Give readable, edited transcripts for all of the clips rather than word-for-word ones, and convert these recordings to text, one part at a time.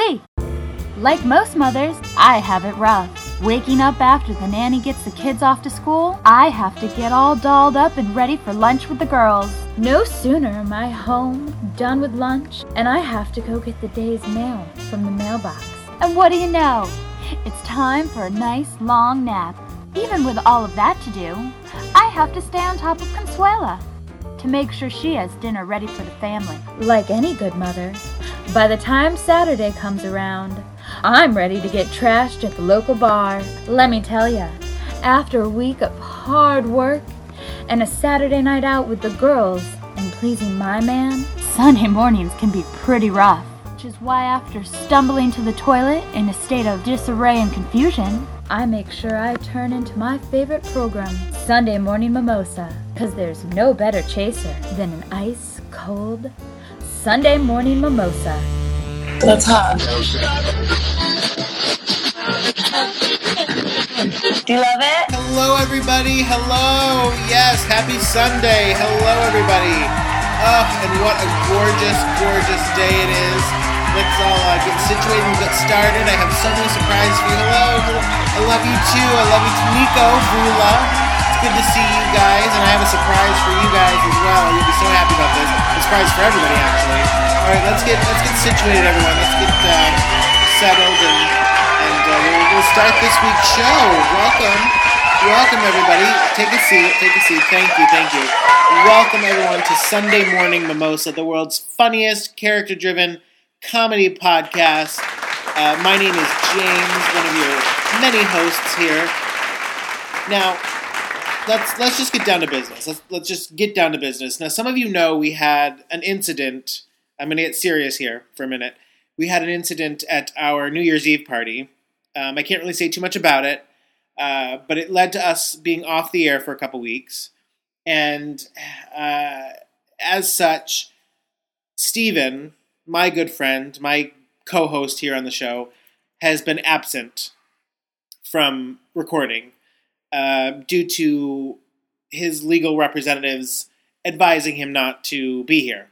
week. Like most mothers, I have it rough. Waking up after the nanny gets the kids off to school, I have to get all dolled up and ready for lunch with the girls. No sooner am I home, done with lunch, and I have to go get the day's mail from the mailbox. And what do you know? It's time for a nice long nap. Even with all of that to do, I have to stay on top of Consuela to make sure she has dinner ready for the family. Like any good mother, by the time Saturday comes around, I'm ready to get trashed at the local bar. Let me tell ya, after a week of hard work and a Saturday night out with the girls and pleasing my man, Sunday mornings can be pretty rough. Which is why after stumbling to the toilet in a state of disarray and confusion, I make sure I turn into my favorite program, Sunday Morning Mimosa, because there's no better chaser than an ice-cold Sunday Morning Mimosa. That's hot. Do you love it? Hello, everybody. Hello. Yes, happy Sunday. Hello, everybody. Oh, and what a gorgeous, gorgeous day it is. Let's all get situated and get started. I have so many surprises for you. Hello. I love you, too. I love you, Nico, Vula. It's good to see you guys, and I have a surprise for you guys as well. You'll be so happy about this. A surprise for everybody, actually. All right, let's get situated, everyone. Let's get settled, and we'll start this week's show. Welcome, everybody. Take a seat. Thank you. Welcome, everyone, to Sunday Morning Mimosa, the world's funniest, character-driven comedy podcast. My name is James, one of your many hosts here. Now, let's just get down to business. Let's just get down to business. Now, some of you know we had an incident. I'm going to get serious here for a minute. We had an incident at our New Year's Eve party. I can't really say too much about it, but it led to us being off the air for a couple weeks. And as such, Steven, my good friend, my co-host here on the show, has been absent from recording due to his legal representatives advising him not to be here.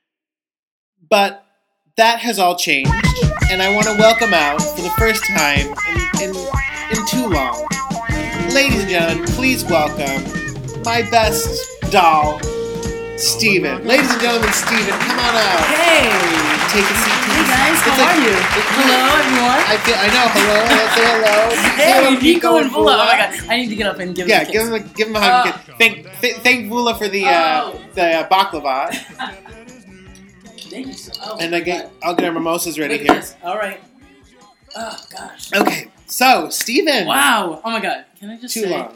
But that has all changed, and I want to welcome out for the first time in too long. Ladies and gentlemen, please welcome my best doll, Steven. Ladies and gentlemen, Steven, come on out. Hey. Take a seat. Hey guys, how are you? Hello, everyone. I know. Hello. Let's say hello. Hey, Nico and Vula. Oh my god, I need to get up and give him a kiss. give him a hug. Thank Vula for the baklava. Thank you. And I'll get our mimosas ready here. This. All right. Oh gosh. Okay, so Steven. Wow. Oh my god. Can I just Too say? long.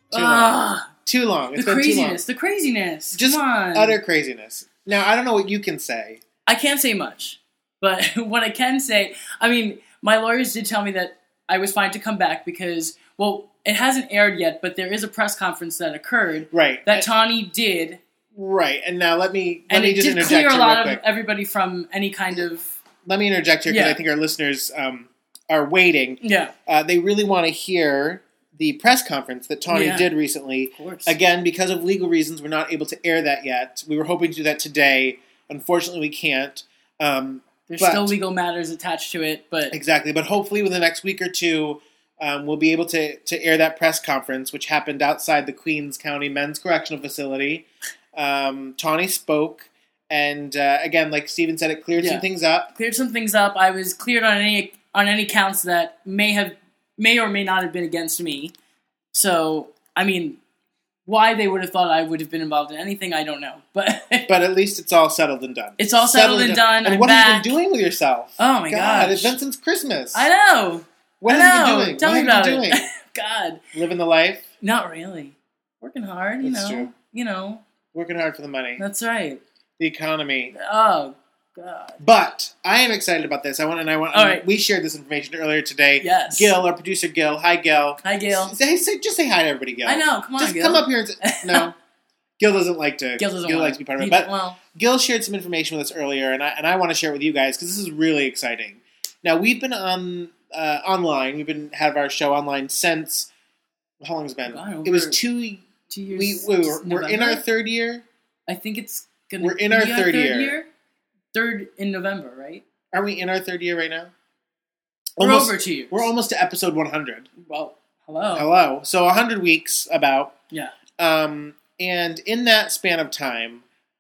Too long. It's the been craziness. too long. The craziness. Just Come on. utter craziness. Now, I don't know what you can say. I can't say much, but what I can say, I mean, my lawyers did tell me that I was fine to come back because, well, it hasn't aired yet, but there is a press conference that occurred. Right. That Tawny did. Right. And now let me just interject here real quick. And it did clear a lot of everybody from any kind of... Let me interject here because I think our listeners are waiting. Yeah. They really want to hear the press conference that Tawny did recently. Of course. Again, because of legal reasons, we're not able to air that yet. We were hoping to do that today. Unfortunately, we can't. There's still legal matters attached to it, but... Exactly. But hopefully within the next week or two, we'll be able to air that press conference, which happened outside the Queens County Men's Correctional Facility. Tawny spoke, and again, like Steven said, it cleared some things up. Cleared some things up. I was cleared on any counts that may or may not have been against me. So, I mean, why they would have thought I would have been involved in anything, I don't know. But at least it's all settled and done. It's all settled and done. And what have you been doing with yourself? Oh my gosh. It's been since Christmas. I know. What have you been doing? Tell me about it. God. Living the life? Not really. Working hard, That's true. You know. Working hard for the money. That's right. The economy. Oh, God. But I am excited about this. All right. We shared this information earlier today. Yes. Gil, our producer, Gil. Hi, Gil. Hi, Gil. Just say hi to everybody, Gil. I know. Come on, just Gil. Come up here and say... No. Gil doesn't like to... Gil likes to be part of it. But Gil shared some information with us earlier, and I want to share it with you guys because this is really exciting. Now, we've been online. We've been have our show online since... How long has it been? God, it was 2 years. We're in our third year. I think it's We're in our third year. Third in November, right? Are we in our third year right now? We're over 2 years. We're almost to episode 100. Well, hello. Hello. So 100 weeks about. Yeah. And in that span of time,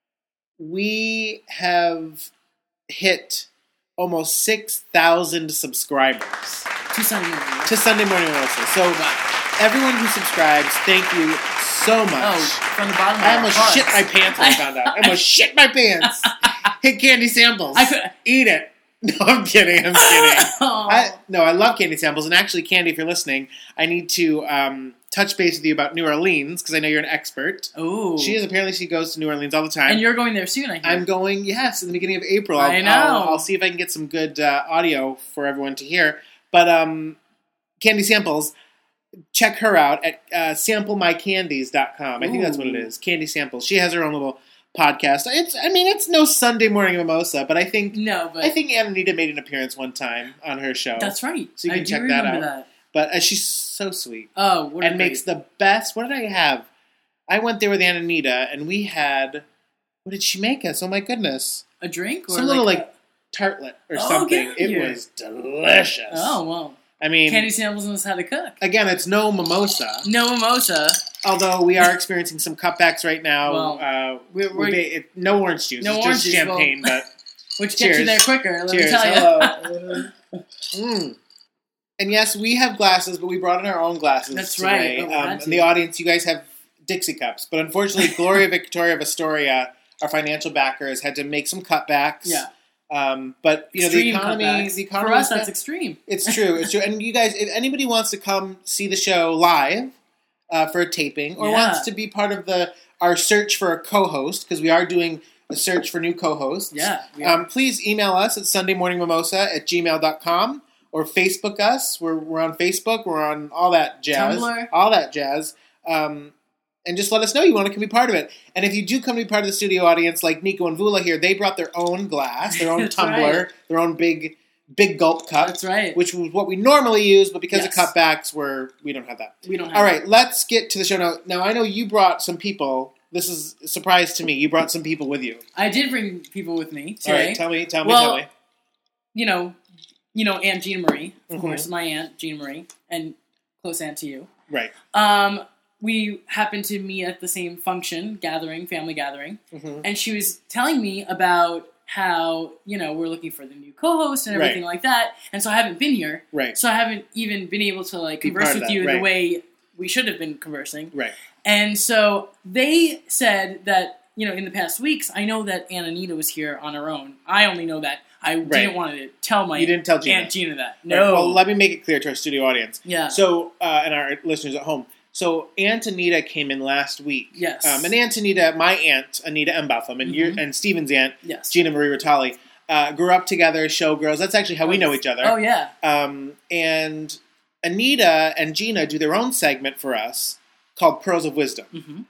we have hit almost 6,000 subscribers. To Sunday Morning. To Sunday Morning Mimosa. So everyone who subscribes, thank you so much. Oh, from the bottom of I our almost hearts. shit my pants when I found out. I almost shit my pants. Hit Candy Samples. Eat it. No, I'm kidding. I'm kidding. I love Candy Samples. And actually, Candy, if you're listening, I need to touch base with you about New Orleans, because I know you're an expert. Oh. Apparently she goes to New Orleans all the time. And you're going there soon, I hear. I'm going, yes, in the beginning of April. I know. I'll see if I can get some good audio for everyone to hear. But Candy Samples, check her out at samplemycandies.com. I think that's what it is. Candy Samples. She has her own little podcast. It's no Sunday Morning Mimosa, but I think Anita made an appearance one time on her show. That's right. So you can check that out. But she's so sweet. Oh, and makes the best. What did I have? I went there with Anita, and we had. What did she make us? Oh my goodness! A drink, or some little tartlet or something. It was delicious. Oh well. I mean, Candy Samples knows how to cook. Again, it's no mimosa. No mimosa. Although we are experiencing some cutbacks right now. Well, no orange juice. No it's orange just champagne, but which gets you there quicker. Let cheers. me tell you. And yes, we have glasses, but we brought in our own glasses. That's today. right. In the audience, you guys have Dixie cups, but unfortunately, Gloria Victoria of Astoria, our financial backer, has had to make some cutbacks. Yeah. But the economy for us, that's extreme. It's true. It's true. And you guys, if anybody wants to come see the show live for a taping, or wants to be part of our search for a co-host, because we are doing a search for new co-hosts. Yeah. Please email us at sundaymorningmimosa@gmail.com or Facebook us. We're on Facebook. We're on all that jazz. Tumblr. All that jazz. And just let us know you want to be part of it. And if you do come to be part of the studio audience, like Nico and Vula here, they brought their own glass, their own tumbler, their own big gulp cup. That's right. Which was what we normally use, but because of cutbacks, we don't have that. We don't have All right, let's get to the show. Now, I know you brought some people. This is a surprise to me. You brought some people with you. I did bring people with me today. All right, tell me. You know Aunt Gina Marie, of course, my Aunt Gina Marie, and close aunt to you. Right. We happened to meet at the same family gathering, and she was telling me about how, we're looking for the new co-host and everything like that, and so I haven't been here. Right. So I haven't even been able to, converse with you the way we should have been conversing. Right. And so they said that, in the past weeks, I know that Aunt Anita was here on her own. I only know that. I didn't want to tell my Aunt Gina that. No. Right. Well, let me make it clear to our studio audience. Yeah. So, and our listeners at home. So, Aunt Anita came in last week. Yes. And Aunt Anita, my Aunt Anita Embotham, and Stephen's aunt, Gina Marie Ritali, grew up together, showgirls. That's actually how we know each other. Oh, yeah. And Anita and Gina do their own segment for us called Pearls of Wisdom.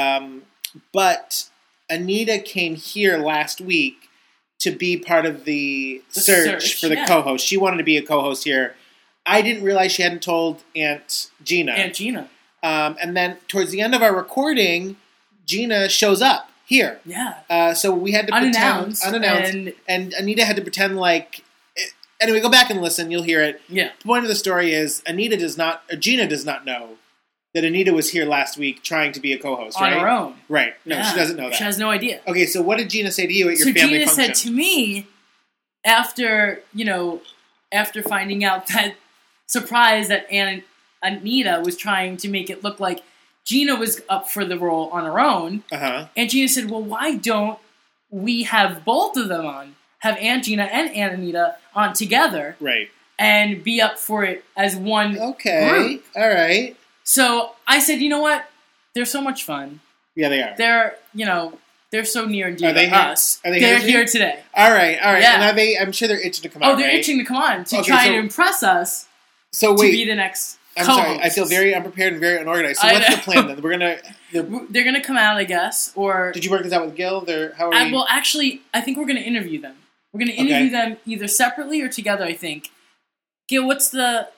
But Anita came here last week to be part of the search for the co-host. She wanted to be a co-host here. I didn't realize she hadn't told Aunt Gina. And then towards the end of our recording, Gina shows up here. Yeah. So we had to pretend unannounced, and Anita had to pretend like. Anyway, go back and listen. You'll hear it. Yeah. The point of the story is Gina does not know that Anita was here last week trying to be a co-host. On her own. Right. No, she doesn't know that. She has no idea. Okay, so what did Gina say to you at your family function? So Gina said to me, after finding out that surprise that Aunt Anita was trying to make it look like Gina was up for the role on her own. And Gina said, well, why don't we have both of them on? Have Aunt Gina and Aunt Anita on together. Right. And be up for it as one group. All right. So I said, you know what? They're so much fun. Yeah, they are. They're so near and dear to us. Are they here today. All right. Yeah. And I'm sure they're itching to come out. Oh, they're itching to come on to try and impress us. So wait, to be the next I'm co-host. sorry. I feel very unprepared and very unorganized. So what's the plan then? They're gonna come out, I guess. Or did you work this out with Gil? How are we? Well, actually, I think we're gonna interview them. We're gonna interview them either separately or together. I think. Gil, what's the?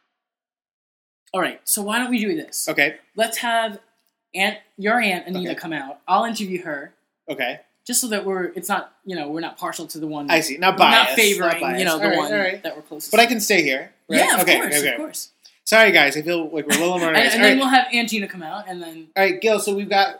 All right. So why don't we do this? Okay. Let's have your Aunt Anita come out. I'll interview her. Okay. just so that we're not partial to the one. I see. Not biased. Not favoring, Not biased. the All one right. that we're closest But to. I can stay here, right? Yeah, of course. Sorry, guys. I feel like we're a little more nice. And then we'll have Aunt Gina come out, and then... All right, Gil, so we've got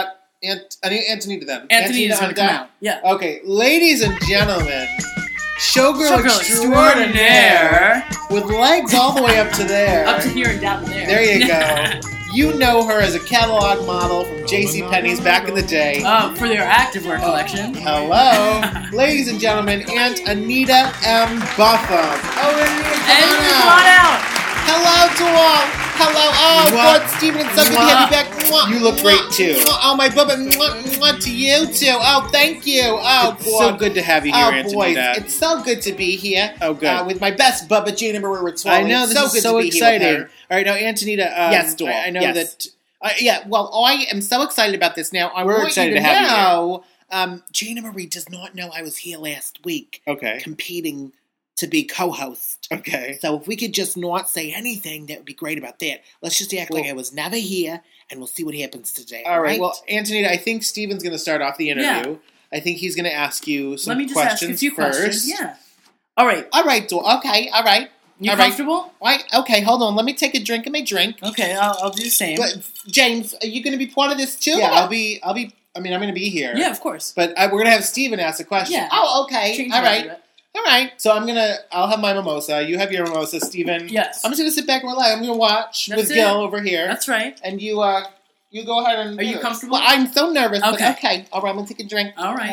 Antonita then. Antonita's on going to come deck? out. Yeah. Okay, ladies and gentlemen, showgirl extraordinaire. with legs all the way up to there. Up to here and down to there. There you go. You know her as a catalog model from JCPenney's back in the day. For their activewear collection. Hello. Ladies and gentlemen, Aunt Anita M. Buffum. Oh, Anita, come on out. Hello to all. Hello. Oh, God, Stephen, it's so good to have you back. Mwah. You look great, too. Mwah. Oh, my bubba. Mwah to you, too. Oh, thank you. Oh, it's so good to have you here, Aunt boys. Anita. It's so good to be here. Oh, good. With my best bubba, Gina Marie Ritzwell. I know, this is so exciting. All right, now, Antonita. Yes, Dwell. I know yes. that... well, I am so excited about this now. We're excited to have you here. Gina Marie does not know I was here last week. Okay. Competing to be co-host. Okay. So if we could just not say anything, that would be great about that. Let's just act like I was never here, and we'll see what happens today. All right. Well, Antonita, I think Steven's going to start off the interview. Yeah. I think he's going to ask you some Let me just questions ask a few first. questions. Yeah. All right. Okay. All right. You comfortable? Right. Okay, hold on. Let me take a drink of my drink. Okay, I'll do the same. But, James, are you going to be part of this too? Yeah, I'm going to be here. Yeah, of course. But we're going to have Steven ask a question. Yeah. Oh, okay. Change all right. So I'll have my mimosa. You have your mimosa, Steven. Yes. I'm just going to sit back and relax. I'm going to watch with Gil over here. That's right. And you go ahead and... Are you comfortable? Well, I'm so nervous. Okay. But okay. All right, I'm going to take a drink. All right.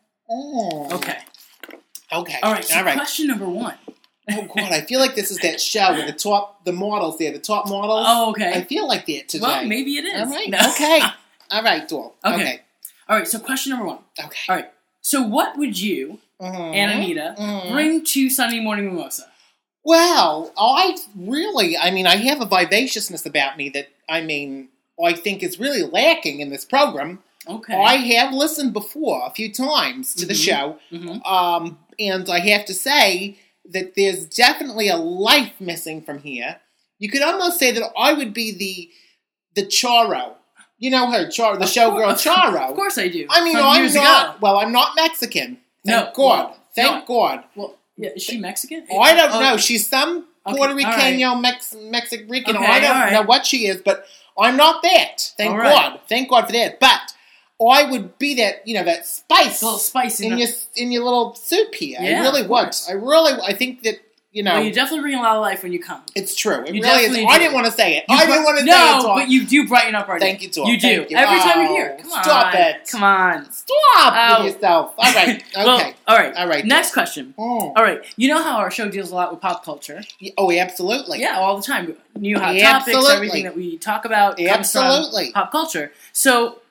Okay. All right. So question number 1. Oh, God, I feel like this is that show with the models there, the top models. Oh, okay. I feel like that today. Well, maybe it is. All right. Okay. All right, Dwell. Okay. All right, so question number 1. Okay. All right. So what would you, Aunt Anita, bring to Sunday Morning Mimosa? Well, I have a vivaciousness about me that, I think is really lacking in this program. Okay. I have listened before a few times to the show, and I have to say that there's definitely a life missing from here. You could almost say that I would be the Charo. You know her, Charo, the showgirl Charo. Of course I do. I'm not Mexican. Thank God. Thank God. Well, yeah, is she Mexican? I don't know. She's some Puerto Rican, Mexican. I don't know what she is, but I'm not that. Thank God. Thank God for that. But I would be that, that spice. A little spice in your little soup here. Yeah, I really would. I think that, Well, you definitely bring a lot of life when you come. It's true. It you really is. I didn't want to say it. I didn't want to say it. No, but you do brighten up our day. Thank you, Tom. You do. Thank you. Every time you're here. Come on. Stop it. Come on. Stop with yourself. All right. Okay. Well, all right. Next Next question. All right. You know how our show deals a lot with pop culture? Oh, absolutely. Yeah, all the time. New hot topics, everything that we talk about comes from pop culture. So,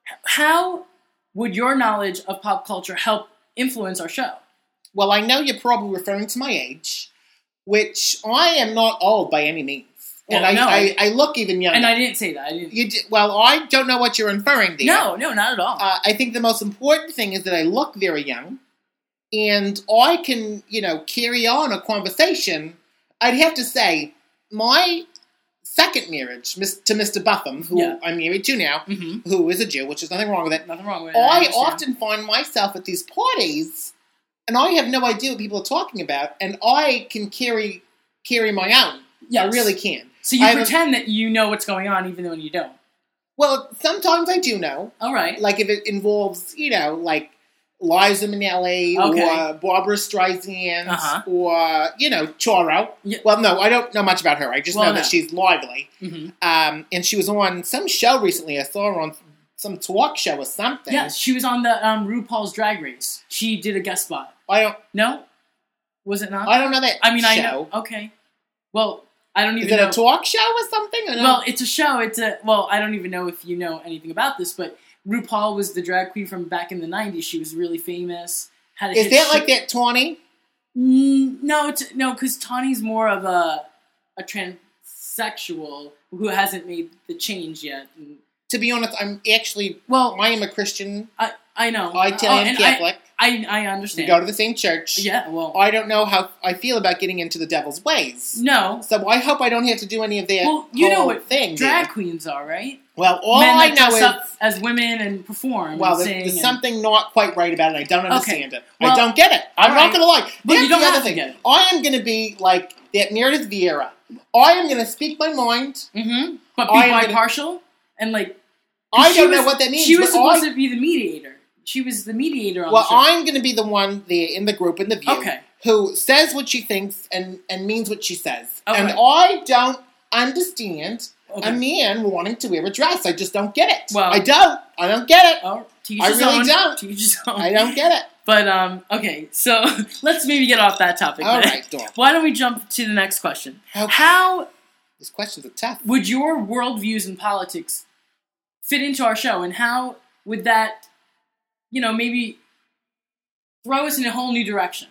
how would your knowledge of pop culture help influence our show? Well, I know you're probably referring to my age, which I am not old by any means. Well, and I look even younger. And I didn't say that. Well, I don't know what you're inferring there. No, not at all. I think the most important thing is that I look very young, and I can, carry on a conversation. I'd have to say, my second marriage to Mr. Buffum, who I'm married to now, who is a Jew, which is nothing wrong with it. Nothing wrong with it. I often find myself at these parties, and I have no idea what people are talking about, and I can carry my own. Yes. I really can. So you pretend that you know what's going on even though you don't? Well, sometimes I do know. All right. Like if it involves, like Liza Minnelli or Barbara Streisand or, Charo. Yeah. Well, no, I don't know much about her. I just know that she's lively. And she was on some show recently. I saw her on some talk show or something. Yes, she was on the RuPaul's Drag Race. She did a guest spot. No? Was it not? I don't know that I show. know. Okay. Well, I don't even know. Is it a talk show or something? Well, it's a show. I don't even know if you know anything about this, but RuPaul was the drag queen from back in the 90s. She was really famous. Is that like that Tawny? No, because Tawny's more of a transsexual who hasn't made the change yet. To be honest, I'm actually... I am a Christian. I know. Italian Catholic. I understand. We go to the same church. Yeah, well... I don't know how I feel about getting into the devil's ways. No. So I hope I don't have to do any of that Well, you know what thing drag queens are, right? Well, all Men I that know dress is... up as women and perform Well, and sing. there's something not quite right about it. I don't understand it. Well, I don't get it. I'm not going to lie. But That's you don't the other have to thing. get it. I am going to be like that Meredith Vieira. I am going to speak my mind. Mm-hmm. But be bipartial and like... I don't know what that means. She was supposed to be the mediator. She was the mediator on the show. Well, I'm going to be the one there in the group, in the view, who says what she thinks and means what she says. Okay. And I don't understand a man wanting to wear a dress. I just don't get it. Well, I don't get it. I really don't. I don't get it. But, okay, so let's maybe get off that topic. All right, why don't we jump to the next question? Okay. How... These questions are tough. Would your worldviews in politics fit into our show, and how would that, maybe throw us in a whole new direction?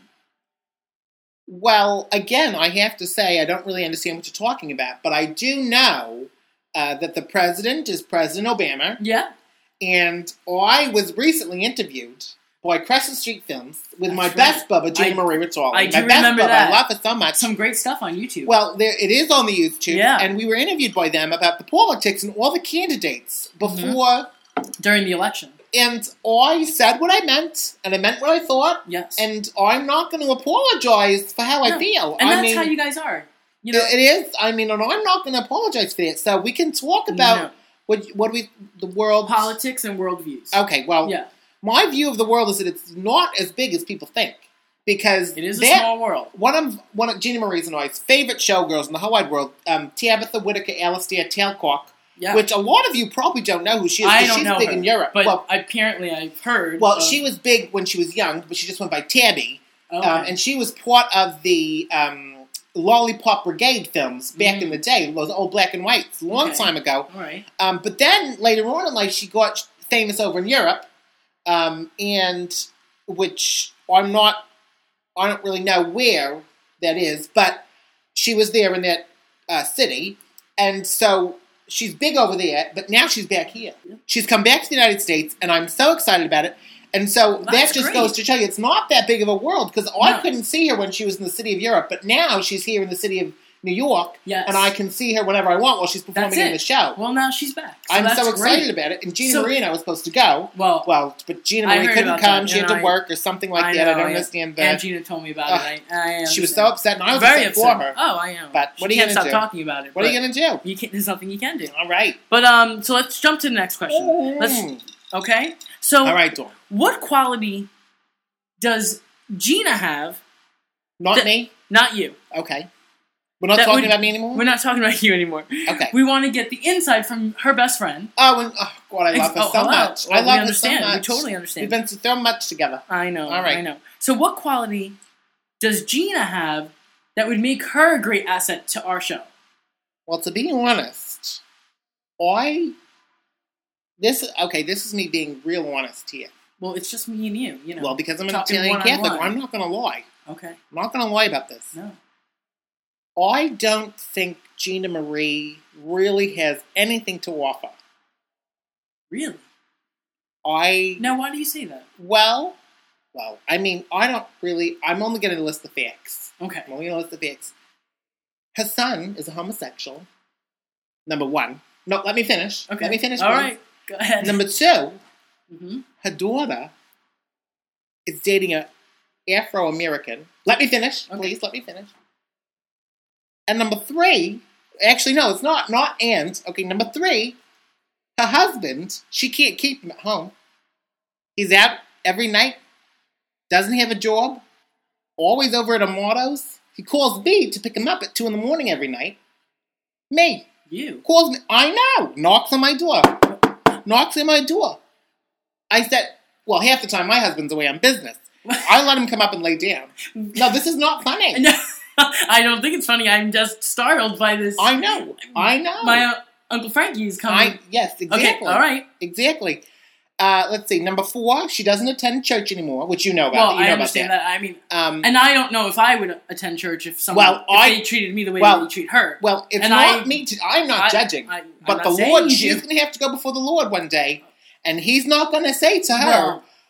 Well, again, I have to say I don't really understand what you're talking about, but I do know that the president is President Obama. Yeah. And I was recently interviewed by Crescent Street Films with my best bubba, Gina Marie Ritali. I do remember that. I love her so much. Some great stuff on YouTube. Well, it is on the YouTube, yeah. And we were interviewed by them about the politics and all the candidates before... During the election. And I said what I meant, and I meant what I thought. Yes. And I'm not going to apologize for how I feel. And that's how you guys are. It is. I mean, and I'm not going to apologize for that. So we can talk about the world... Politics and worldviews. Okay, well... Yeah. My view of the world is that it's not as big as people think, because it is a small world. One of Gina Marie's and I's favorite showgirls in the whole wide world, Tabitha Whitaker Alastair Talcock, which a lot of you probably don't know who she is. She's big in Europe, but apparently I've heard. Well, she was big when she was young, but she just went by Tabby, and she was part of the Lollipop Brigade films back in the day, those old black and whites, a long time ago. All right. But then later on in life, she got famous over in Europe. And which I don't really know where that is, but she was there in that city, and so she's big over there, but now she's back here. She's come back to the United States, and I'm so excited about it. And so that just goes to show you it's not that big of a world, because I couldn't see her when she was in the city of Europe, but now she's here in the city of New York, and I can see her whenever I want while she's performing in the show. Well, now she's back. So I'm so excited about it. And Gina Marie and I was supposed to go. Well, but Gina Marie couldn't come. She had to work or something like that. I don't understand that. And Gina told me about it. She was so upset, and I was very upset for her. Oh, I am. But what are you going to do? Can't stop talking about it. What are you going to do? There's nothing you can do. All right. But so let's jump to the next question. Okay. So, all right, Dawn. What quality does Gina have? Not me. Not you. Okay. We're not talking about me anymore? We're not talking about you anymore. Okay. We want to get the insight from her best friend. God, I love her so much. Well, I love her so much. We totally understand. We've been through so much together. I know. All right. I know. So what quality does Gina have that would make her a great asset to our show? Well, to be honest, this is me being real honest here. Well, it's just me and you, Well, because I'm an Italian Catholic, I'm not going to lie. Okay. I'm not going to lie about this. No. I don't think Gina Marie really has anything to offer. Really? Now, why do you say that? Well, I mean, I'm only going to list the facts. Okay. I'm only going to list the facts. Her son is a homosexual, number one. No, let me finish. Okay. Let me finish, All right. Go ahead. Number two, her daughter is dating an Afro-American. Let me finish. Okay. Please, let me finish. And number three, actually, no, it's not and. Okay, number three, her husband, she can't keep him at home. He's out every night, doesn't have a job, always over at Amato's. He calls me to pick him up at 2 a.m. every night. Me. You. Calls me. I know. Knocks on my door. I said, well, half the time my husband's away on business. I let him come up and lay down. No, this is not funny. No. I don't think it's funny. I'm just startled by this. I know. My Uncle Frankie's coming. Yes, exactly. Okay, all right. Exactly. Let's see. Number 4, she doesn't attend church anymore, which you know about. Well, I understand that. I mean, and I don't know if I would attend church if they treated me the way they treat her. Well, it's not me. I'm not judging. But the Lord, she's going to have to go before the Lord one day, and He's not going to say to her,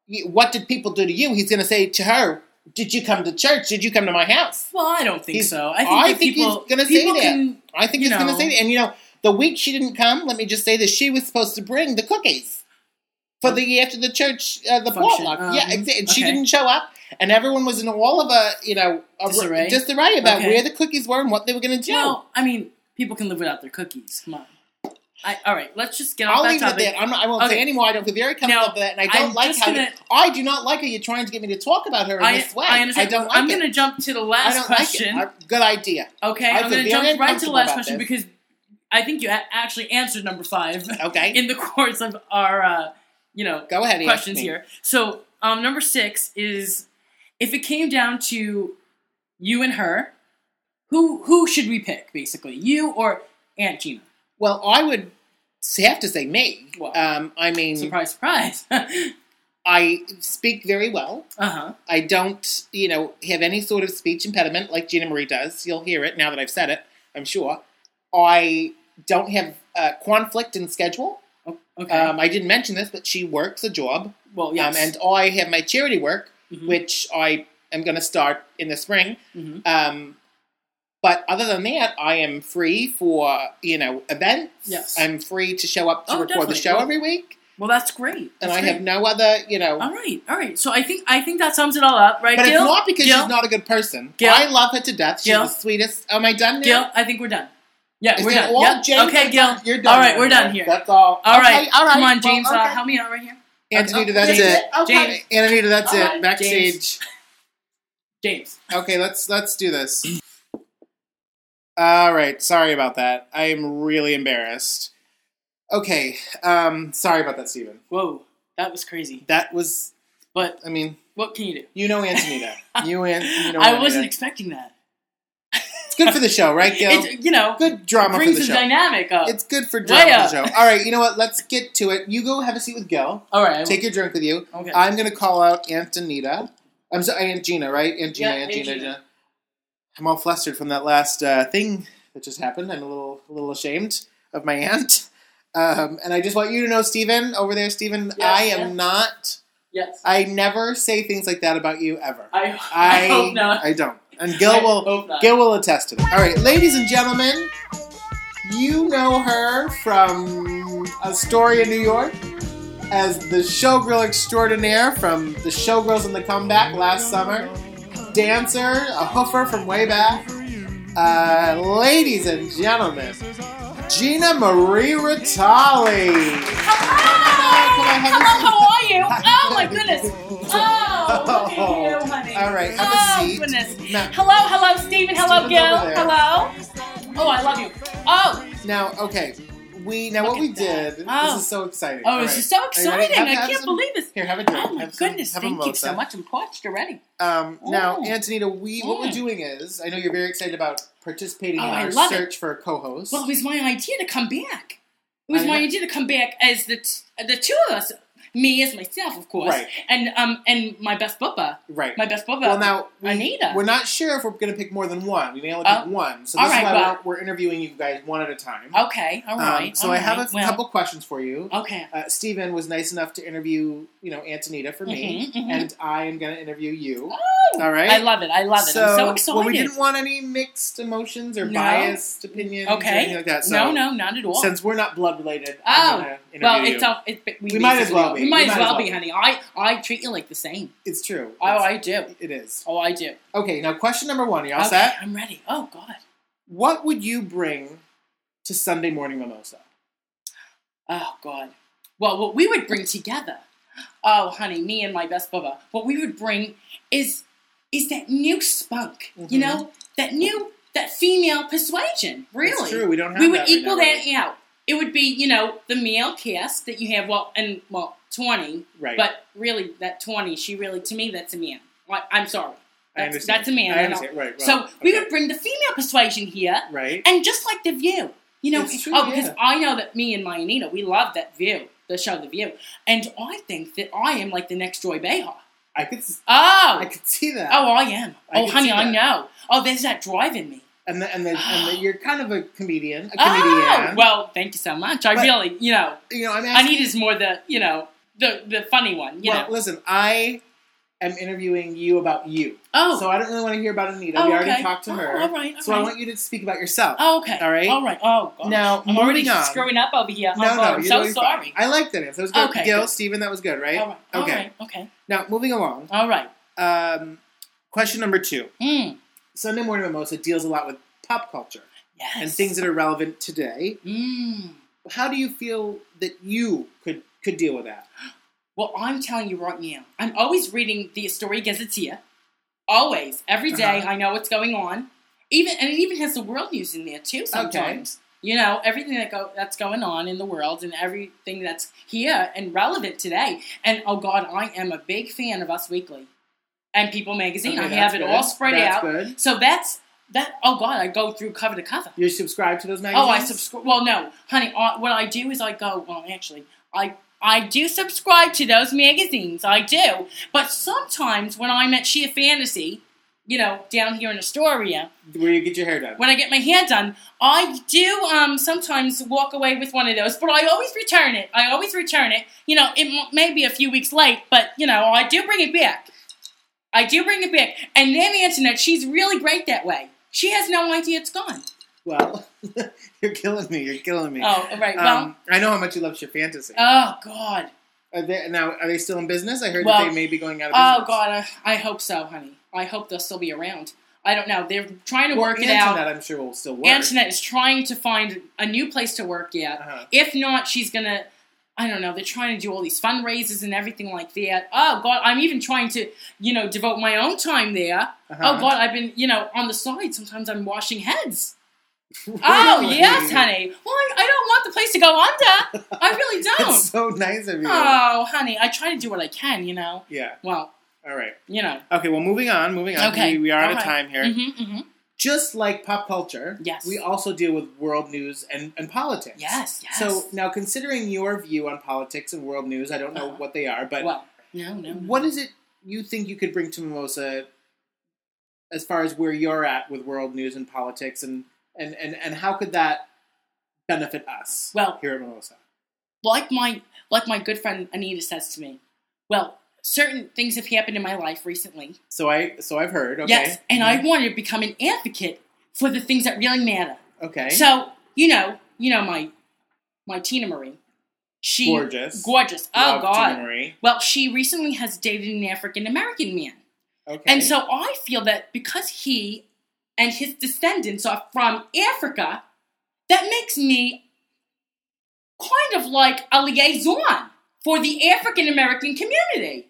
what did people do to you? He's going to say to her, did you come to church? Did you come to my house? Well, I don't think so. I think he's going to say that. I think he's going to say that. And, the week she didn't come, let me just say this, she was supposed to bring the cookies for after the church, the potluck. And she didn't show up. And everyone was in all of a disarray about where the cookies were and what they were going to do. Well, I mean, people can live without their cookies. Come on. All right, let's just get off that topic. I'll leave it at that. I won't say anymore. I don't feel very comfortable with that. And I do not like how you're trying to get me to talk about her in this way. I understand. I don't like I'm going to jump to the last question. Good idea. Okay, I'm going to jump right to the last question because I think you actually answered number 5. Okay. In the course of our, go ahead, questions here. So, number 6 is, if it came down to you and her, who should we pick, basically? You or Aunt Gina? Well, I would have to say me. Well, surprise, surprise. I speak very well. Uh-huh. I don't, have any sort of speech impediment like Gina Marie does. You'll hear it now that I've said it, I'm sure. I don't have conflict in schedule. Okay. I didn't mention this, but she works a job. Well, yes. And I have my charity work, which I am going to start in the spring. Mm-hmm. But other than that, I am free for, events. Yes. I'm free to show up to record definitely. the show every week. Well, that's great. And I have no other, All right. So I think that sums it all up, right, But Gil? it's not because Gil? she's not a good person. Gil? I love her to death. She's Gil? the sweetest. Am I done now? Gil, I think we're done. Yeah, Is we're it done. all Yep. James? Okay, Gil. You're done. All right, we're done here. That's all. All right. Come on, Well, James. okay. Help me out right here. Antonita, that's James. it. Okay. James. Antonita, that's All it. right, Backstage. James. Okay, let's do this. All right, sorry about that. I am really embarrassed. Okay, sorry about that, Stephen. Whoa, that was crazy. That was, but I mean, what can you do? You know Antonita. I wasn't expecting that. It's good for the show, right, Gil? It's, good drama for the show. Brings the dynamic up. It's good for drama for the show. All right, you know what? Let's get to it. You go have a seat with Gil. All right. Take your drink with you. Okay. I'm going to call out Antonita. I'm sorry, Aunt Gina, right? Aunt Gina. I'm all flustered from that last thing that just happened. I'm a little ashamed of my aunt. And I just want you to know, Stephen, over there, Stephen, I am not... Yes. I never say things like that about you, ever. I hope not. I don't. And Gil will attest to that. All right, ladies and gentlemen, you know her from Astoria, New York, as the showgirl extraordinaire from the Showgirls and the Comeback last summer, dancer, a hoofer from way back. Ladies and gentlemen, Gina Marie Ritali. Hello, how are you? Oh my goodness. Oh, look at you, honey. All right, have a seat. Goodness. Now, hello, Stephen. Hello, Stephen's Gil. over there. Hello. Oh, I love you. Oh. Now, okay. What we did, this is so exciting. Oh, this is so exciting. I can't believe this. Here, have a drink. Oh, my goodness. Thank you so much. I'm parched already. Now, Antonita, what we're doing is, I know you're very excited about participating in our search for a co-host. Well, it was my idea to come back. It was my idea to come back as the two of us. Me as myself, of course. Right. And my best bubba. Right. My best bubba. Well, now, Anita. We're not sure if we're going to pick more than one. We may only pick one. So this is why we're interviewing you guys one at a time. Okay, all right. So I have a couple questions for you. Okay. Stephen was nice enough to interview, Antonita for me. And I am going to interview you. Oh! All right? I love it. I'm so excited. Well, we didn't want any mixed emotions or biased opinions or anything like that. So no, not at all. Since we're not blood related, I'm going to interview you. We might as well be. We might as well be, honey. I treat you like the same. It's true. I do. It is. Oh, I do. Okay, now question number 1. You all set? I'm ready. Oh, God. What would you bring to Sunday Morning Mimosa? Oh, God. Well, what we would bring together, oh, honey, me and my best bubba, what we would bring is that new spunk, that female persuasion, really. That's true, we don't have that. We would that equal right now, that out. It would be, the male cast that you have, 20. Right. But really, that 20, to me, that's a man. I'm sorry. I understand. That's a man. I understand. Right. Well, so we would bring the female persuasion here. Right. And just like The View. It's true, because I know that me and my Anita, we love that View, the show The View. And I think that I am like the next Joy Behar. I could see that. Oh, I am. Honey, I know. Oh, there's that drive in me. And you're kind of a comedian. Well, thank you so much. I really, I need is more the, the funny one. You know. Listen, I am interviewing you about you. Oh. So I don't really want to hear about Anita. Oh, we already okay. talked to her. All right. So I want you to speak about yourself. Oh, okay. All right? All right. Oh, gosh. Now, I'm already moving on. screwing up over here. No, I'm you're so doing sorry. fine. I liked that answer. That was good. Okay, Gil, good. Steven, that was good, right? All right. Okay. Okay. Now, moving along. All right. Question number 2. Mm. Sunday Morning Mimosa deals a lot with pop culture. Yes. And things that are relevant today. Mm. How do you feel that you could deal with that? Well, I'm telling you right now, I'm always reading the Astoria Gazetteer. Always. Every day, I know what's going on. And it even has the world news in there, too, sometimes. Okay. You know, everything that's going on in the world and everything that's here and relevant today. And, oh, God, I am a big fan of Us Weekly and People Magazine. Okay, I have it all spread out. Good. So that, oh, God, I go through cover to cover. You subscribe to those magazines? Oh, I subscribe. Well, no, honey, what I do is I do subscribe to those magazines. I do. But sometimes when I'm at Sheer Fantasy, you know, down here in Astoria. Where you get your hair done. When I get my hair done, I do sometimes walk away with one of those, but I always return it. You know, it may be a few weeks late, but, you know, I do bring it back. And then Antoinette, she's really great that way. She has no idea it's gone. Well, you're killing me. Oh, right. Well, I know how much you love Sheer Fantasy. Oh, God. Are they still in business? I heard that they may be going out of business. Oh, God. I hope so, honey. I hope they'll still be around. I don't know. They're trying to work it out. Antoinette, I'm sure, will still work. Antoinette is trying to find a new place to work at. Uh-huh. If not, she's going to, I don't know, they're trying to do all these fundraisers and everything like that. Oh, God, I'm even trying to, you know, devote my own time there. Uh-huh. Oh, God, I've been, you know, on the side, sometimes I'm washing heads. Really? Oh, yes, honey. Well, I don't want the place to go under. I really don't. That's so nice of you. Oh, honey, I try to do what I can, you know. Yeah. Well. All right. You know. Okay, well, moving on. Okay. We are out of time here. Mm-hmm. Just like pop culture, yes, we also deal with world news and politics. Yes. So, now, considering your view on politics and world news, I don't know what they are, but no. What is it you think you could bring to Mimosa as far as where you're at with world news and politics, and how could that benefit us here at Mimosa? Like my good friend Anita says to me, certain things have happened in my life recently. So I've heard. Okay. Yes, and I wanted to become an advocate for the things that really matter. Okay. So you know my Tina Marie. She gorgeous. Oh, love God. Tina Marie. Well, she recently has dated an African American man. Okay. And so I feel that because he and his descendants are from Africa, that makes me kind of like a liaison for the African American community.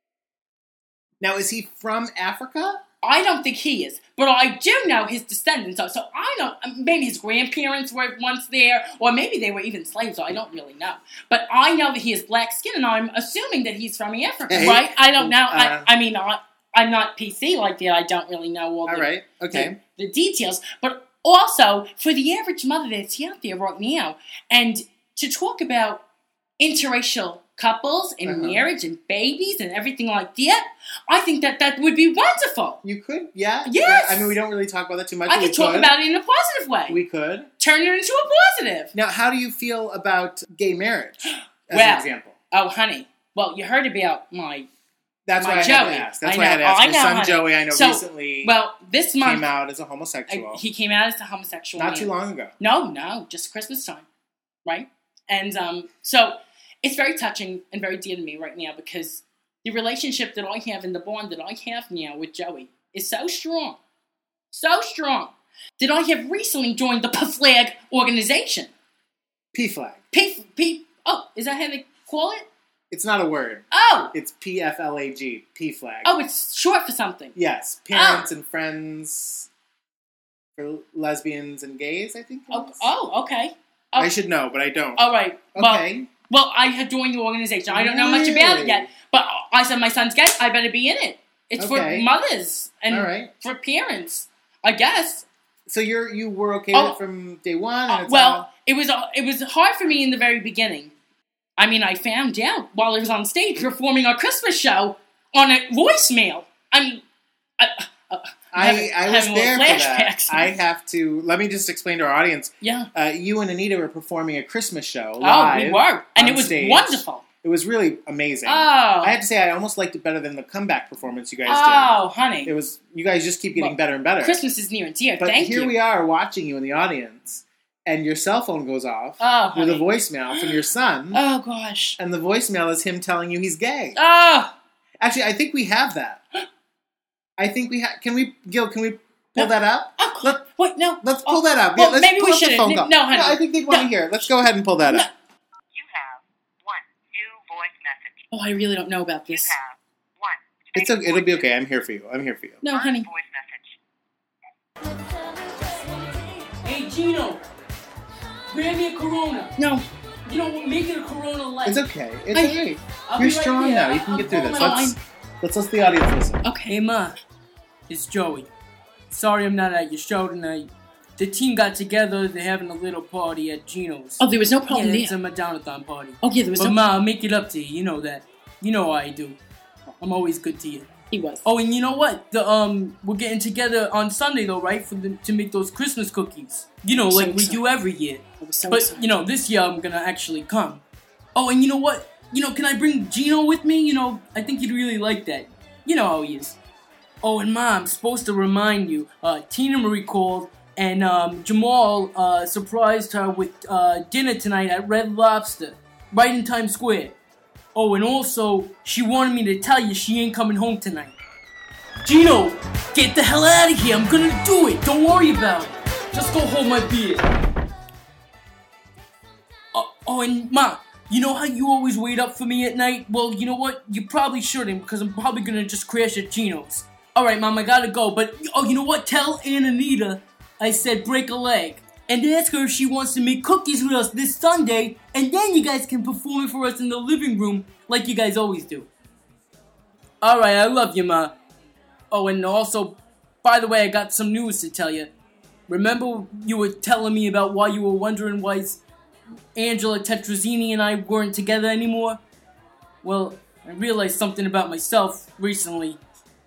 Now, is he from Africa? I don't think he is, but I do know his descendants are. So I know, maybe his grandparents were once there, or maybe they were even slaves, I don't really know. But I know that he has black skin, and I'm assuming that he's from Africa, right? I don't know. I mean, I'm not PC like that. I don't really know all the details. But also, for the average mother that's out there right now, and to talk about interracial couples and marriage and babies and everything like that, I think that would be wonderful. You could, yeah. Yes. I mean, we don't really talk about that too much. I could talk about it in a positive way. We could. Turn it into a positive. Now, how do you feel about gay marriage, as an example? Oh, honey. Well, you heard about my That's why Joey. I had to ask. That's why I had to ask. My son honey. Joey, I know recently this month, came out as a homosexual. He came out as a homosexual Not too long ago. No, just Christmas time. Right? And so it's very touching and very dear to me right now because the relationship that I have and the bond that I have now with Joey is so strong that I have recently joined the PFLAG organization. PFLAG. Oh, is that how they call it? It's not a word. Oh. It's PFLAG. PFLAG. Oh, it's short for something. Yes. Parents and Friends for Lesbians and Gays, I think. Oh, okay. I should know, but I don't. All right. Okay. Well, I had joined the organization. I don't know much about it yet, but I said my son's gay. I better be in it. It's for mothers and for parents, I guess. So you were okay with it from day one? And it was hard for me in the very beginning. I mean, I found out while I was on stage performing our Christmas show on a voicemail. I mean, I was there for that. I have to. Let me just explain to our audience. Yeah. You and Anita were performing a Christmas show live. Oh, we were, and it was wonderful. It was really amazing. Oh. I have to say, I almost liked it better than the comeback performance you guys did. Oh, honey. It was, you guys just keep getting better and better. Christmas is near and dear. But Thank you. here we are watching you in the audience, and your cell phone goes off with a voicemail from your son. Oh, gosh. And the voicemail is him telling you he's gay. Oh. Actually, I think we have that. I think we have. Gil, can we pull that up? Oh, wait, no. Let's pull that up. Well, let's maybe pull we up the shouldn't. phone call. No, honey. I think they'd want to hear. Let's go ahead and pull that up. You have one new voice message. Oh, I really don't know about this. You have one. It'll be okay. I'm here for you. No, honey. Voice message. Hey, Gino. Grab me a Corona. No. You know what? Make it a Corona Light. It's okay. It's all right. You're strong now. You can get through this. Let's let the audience listen. Okay, Ma. It's Joey. Sorry I'm not at your show tonight. The team got together. They're having a little party at Gino's. Oh, there was no problem there. It's a Madonna-thon party. Oh, yeah, there was But Ma, I'll make it up to you. You know that. You know how I do. I'm always good to you. He was. Oh, and you know what? We're getting together on Sunday though, right? To make those Christmas cookies. You know, like we do every year. But you know, this year I'm gonna actually come. Oh, and you know what? You know, can I bring Gino with me? You know, I think he'd really like that. You know how he is. Oh, and Ma, I'm supposed to remind you. Tina Marie called, and Jamal surprised her with dinner tonight at Red Lobster, right in Times Square. Oh, and also, she wanted me to tell you she ain't coming home tonight. Gino, get the hell out of here. I'm gonna do it. Don't worry about it. Just go hold my beer. Oh, and Ma, you know how you always wait up for me at night? Well, you know what? You probably shouldn't, because I'm probably gonna just crash at Gino's. Alright, Mom, I gotta go. But, you know what? Tell Aunt Anita I said break a leg. And ask her if she wants to make cookies with us this Sunday, and then you guys can perform it for us in the living room like you guys always do. Alright, I love you, Ma. Oh, and also, by the way, I got some news to tell you. Remember you were telling me about why you were wondering why Angela Tetrazzini and I weren't together anymore? Well, I realized something about myself recently.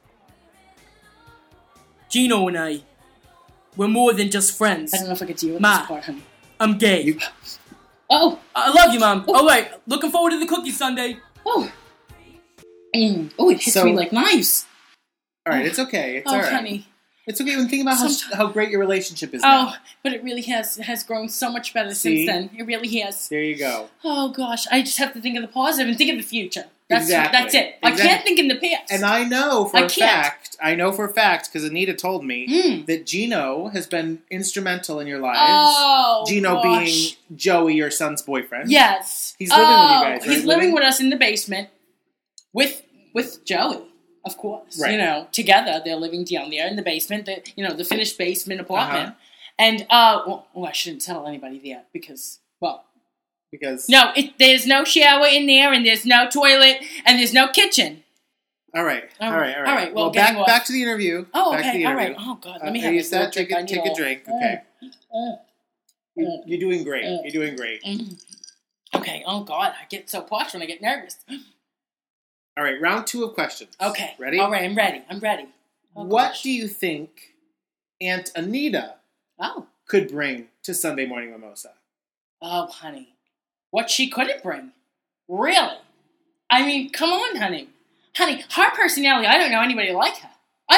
Gino and I, we're more than just friends. I don't know if I could deal with Ma, this part, honey. I'm gay. Oh! I love you, Mom. Alright, looking forward to the cookie Sunday. Oh! Oh, it hits me like knives. Alright, it's okay. It's alright. Honey. It's okay. When think about how great your relationship is now. Oh, but it really has grown so much better since then. It really has. There you go. Oh, gosh. I just have to think of the positive and think of the future. That's it. Exactly. I can't think in the past. And I know for a fact, because Anita told me, that Gino has been instrumental in your lives. Oh, Gino being Joey, your son's boyfriend. Yes. He's living with you guys, right? He's living with us in the basement with Joey, of course. Right. You know, together. They're living down there in the basement, the finished basement apartment. Uh-huh. And, I shouldn't tell anybody that because, no, there's no shower in there, and there's no toilet, and there's no kitchen. All right. Well, back to the interview. Oh, Back to okay. the All interview. right. Oh, God. Let me have you a said drink. take a drink. Okay. You're doing great. You're doing great. Okay. Oh, God. I get so parched when I get nervous. All right. Round 2 of questions. Okay. Ready? All right. I'm ready. Oh, what gosh. do you think Aunt Anita could bring to Sunday Morning Mimosa? Oh, honey. What she couldn't bring. Really? I mean, come on, honey. Honey, her personality, I don't know anybody like her.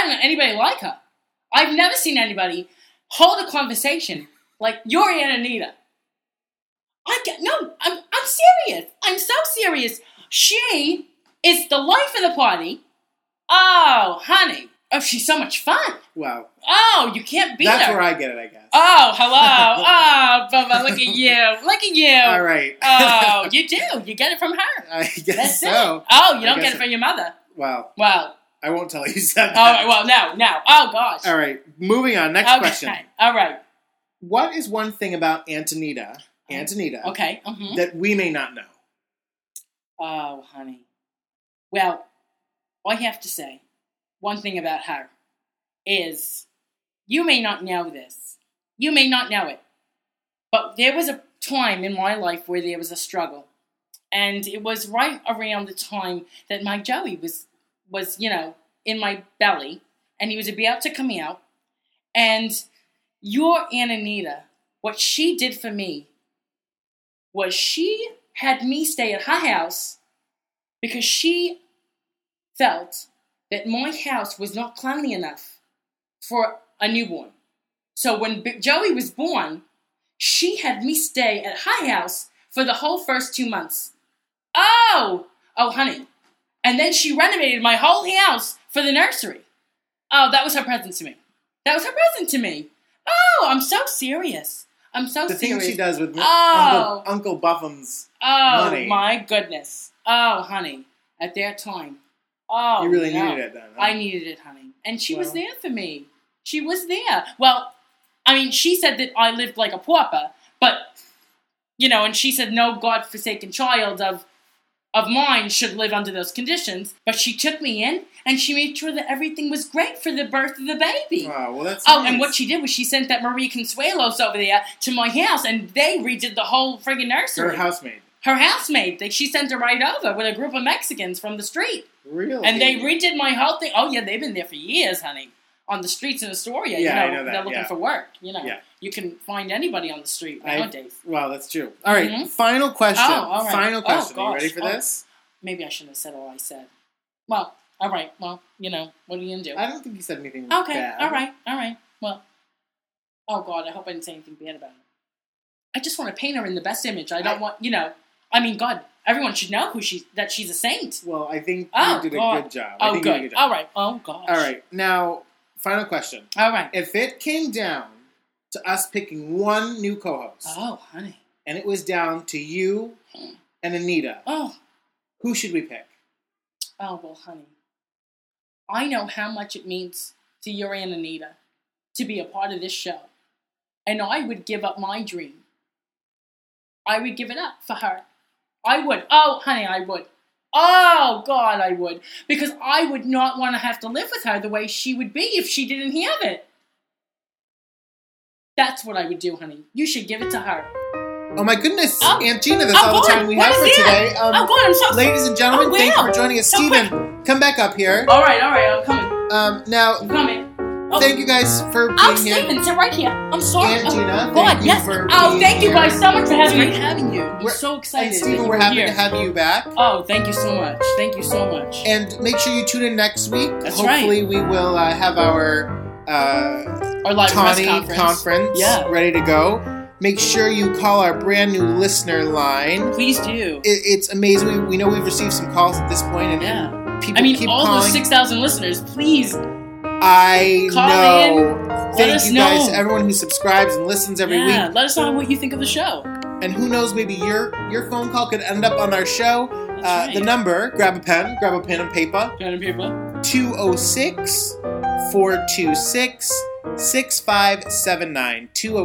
I've never seen anybody hold a conversation like your Aunt Anita. I'm serious. I'm so serious. She is the life of the party. Oh, honey. Oh, she's so much fun. Wow. Oh, you can't beat her. That's where I get it, I guess. Oh, hello. Oh, Bubba, look at you. All right. Oh, you do. You get it from her. I guess That's so. it. Oh, you don't get it from your mother. Wow. Well. I won't tell you something. All right, well, no. Oh, gosh. All right. Moving on. Next question. All right. What is one thing about Aunt Anita, okay. that we may not know? Oh, honey. Well, all I have to say, one thing about her is you may not know this. You may not know it. But there was a time in my life where there was a struggle. And it was right around the time that my Joey was in my belly. And he was about to come out. And your Aunt Anita, what she did for me was she had me stay at her house because she felt that my house was not cleanly enough for a newborn. So when Joey was born, she had me stay at her house for the whole first 2 months. Oh, honey. And then she renovated my whole house for the nursery. Oh, that was her present to me. Oh, I'm so serious. I'm so the serious. The thing she does with Oh. Uncle Buffum's Oh, money. my goodness. Oh, honey. At that time. Oh, you really no. needed it then. Huh? I needed it, honey. And she was there for me. She was there. Well, I mean, she said that I lived like a pauper, but, and she said no God-forsaken child of mine should live under those conditions. But she took me in, and she made sure that everything was great for the birth of the baby. Oh, well, that's Oh, nice. and what she did was she sent that Marie Consuelos over there to my house, and they redid the whole friggin' nursery. Her housemaid. Her housemaid. She sent her right over with a group of Mexicans from the street. Really? And they redid my whole thing. Oh, yeah, they've been there for years, honey. On the streets in Astoria. Yeah, I know that. They're looking for work. Yeah. You can find anybody on the street nowadays. Well, that's true. All right, Mm-hmm. Final question. Oh, all right. Final question. Oh, Are you ready for this? Maybe I shouldn't have said all I said. Well, all right. Well, what are you going to do? I don't think you said anything Okay, bad. all right. Well, oh, God, I hope I didn't say anything bad about her. I just want to paint her in the best image. I don't want, I mean, God, everyone should know that she's a saint. Well, I think you did a good job. Oh, good. All right. Oh, gosh. All right. Now, final question. All right. If it came down to us picking one new co-host. Oh, honey. And it was down to you and Anita. Oh. Who should we pick? Oh, well, honey. I know how much it means to your Aunt Anita to be a part of this show. And I would give up my dream. I would give it up for her. I would. Oh, honey, I would. Oh, God, I would. Because I would not want to have to live with her the way she would be if she didn't have it. That's what I would do, honey. You should give it to her. Oh, my goodness. Oh. Aunt Gina, that's all the time we have for today. God, I'm so sorry. Ladies and gentlemen, thank you for joining us. So Steven, quick. come back up here. All right, I'm coming. Now, I'm coming. Oh. Thank you guys for being here. Steven, sit right here. I'm sorry. Aunt Gina, God, thank you yes. for Oh, being thank you here. guys so much for having me. Great having you. We're so excited. And Steven, that we're you happy here. to have you back. Oh, thank you so much. Thank you so much. And make sure you tune in next week. That's Hopefully we will have our live Tawny press conference ready to go. Make sure you call our brand new listener line. Please do. It's amazing. We know we've received some calls at this point, and people keep all calling. those 6,000 listeners, please. I call know. in. Thank you guys, everyone who subscribes and listens every week. Let us know what you think of the show. And who knows, maybe your phone call could end up on our show. That's right. The number, grab a pen and paper. Pen and paper. 206-426-6579.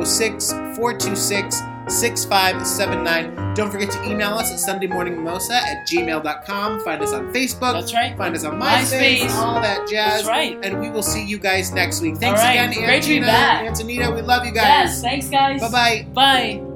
206-426-6579. Don't forget to email us at sundaymorningmimosa@gmail.com. Find us on Facebook. That's right. Find us on MySpace. All that jazz. That's right. And we will see you guys next week. Thanks all right. again, Great to be back. Aunt Anita. We love you guys. Yes, thanks, guys. Bye-bye. Bye.